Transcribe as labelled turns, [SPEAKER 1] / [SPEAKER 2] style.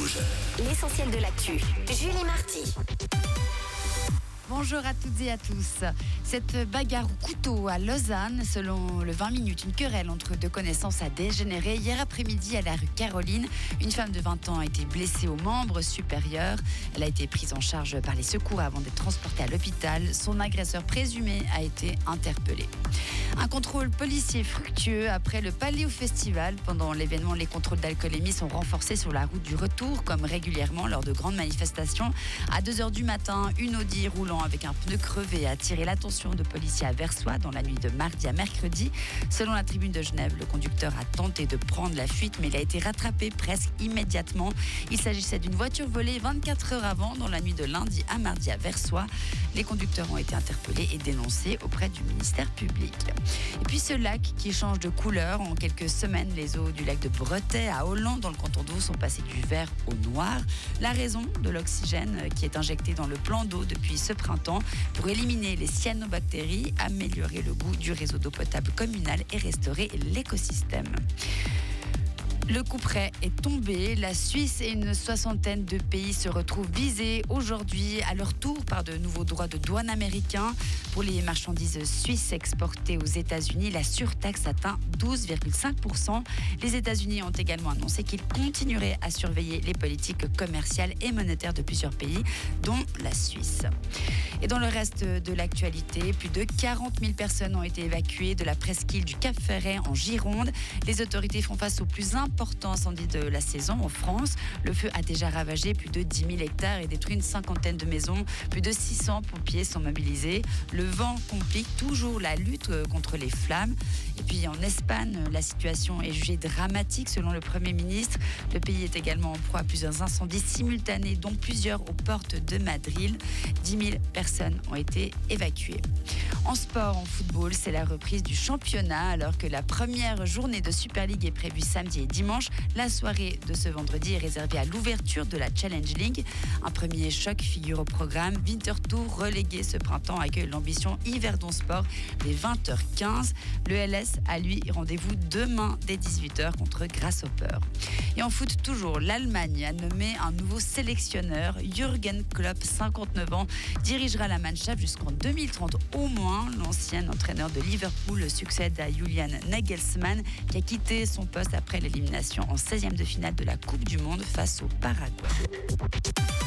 [SPEAKER 1] L'essentiel de l'actu. Julie Marty.
[SPEAKER 2] Bonjour à toutes et à tous. Cette bagarre au couteau à Lausanne, selon le 20 minutes, une querelle entre deux connaissances a dégénéré. Hier après-midi à la rue Caroline, une femme de 20 ans a été blessée au membre supérieur. Elle a été prise en charge par les secours avant d'être transportée à l'hôpital. Son agresseur présumé a été interpellé. Un contrôle policier fructueux après le Paléo Festival. Pendant l'événement, les contrôles d'alcoolémie sont renforcés sur la route du retour, comme régulièrement lors de grandes manifestations. À 2h du matin, une Audi roulant avec un pneu crevé a attiré l'attention de policiers à Versoix dans la nuit de mardi à mercredi. Selon la Tribune de Genève, le conducteur a tenté de prendre la fuite, mais il a été rattrapé presque immédiatement. Il s'agissait d'une voiture volée 24 heures avant, dans la nuit de lundi à mardi à Versoix. Les conducteurs ont été interpellés et dénoncés auprès du ministère public. Et puis ce lac qui change de couleur. En quelques semaines, les eaux du lac de Bretet à Hollande, dans le canton d'Aube, sont passées du vert au noir. La raison de l'oxygène qui est injecté dans le plan d'eau depuis ce printemps pour éliminer les cyanobactéries, améliorer le goût du réseau d'eau potable communal et restaurer l'écosystème. Le couperet est tombé. La Suisse et une soixantaine de pays se retrouvent visés aujourd'hui à leur tour par de nouveaux droits de douane américains. Pour les marchandises suisses exportées aux États-Unis, la surtaxe atteint 12,5%. Les États-Unis ont également annoncé qu'ils continueraient à surveiller les politiques commerciales et monétaires de plusieurs pays, dont la Suisse. Et dans le reste de l'actualité, plus de 40 000 personnes ont été évacuées de la presqu'île du Cap-Ferret en Gironde. Les autorités font face au plus important incendie de la saison en France. Le feu a déjà ravagé plus de 10 000 hectares et détruit une cinquantaine de maisons. Plus de 600 pompiers sont mobilisés. Le vent complique toujours la lutte contre les flammes. Et puis en Espagne, la situation est jugée dramatique selon le Premier ministre. Le pays est également en proie à plusieurs incendies simultanés, dont plusieurs aux portes de Madrid. 10 000 personnes ont été évacuées. En sport, en football, c'est la reprise du championnat alors que la première journée de Super League est prévue samedi et dimanche. La soirée de ce vendredi est réservée à l'ouverture de la Challenge League. Un premier choc figure au programme. Winterthur, relégué ce printemps, accueille l'ambition Yverdon Sport dès 20h15. Le LS a lui rendez-vous demain dès 18h contre Grasshopper. Et en foot toujours, l'Allemagne a nommé un nouveau sélectionneur. Jürgen Klopp, 59 ans, dirigera la Mannschaft jusqu'en 2030 au moins. L'ancien entraîneur de Liverpool succède à Julian Nagelsmann qui a quitté son poste après l'élimination en 16e de finale de la Coupe du Monde face au Paraguay.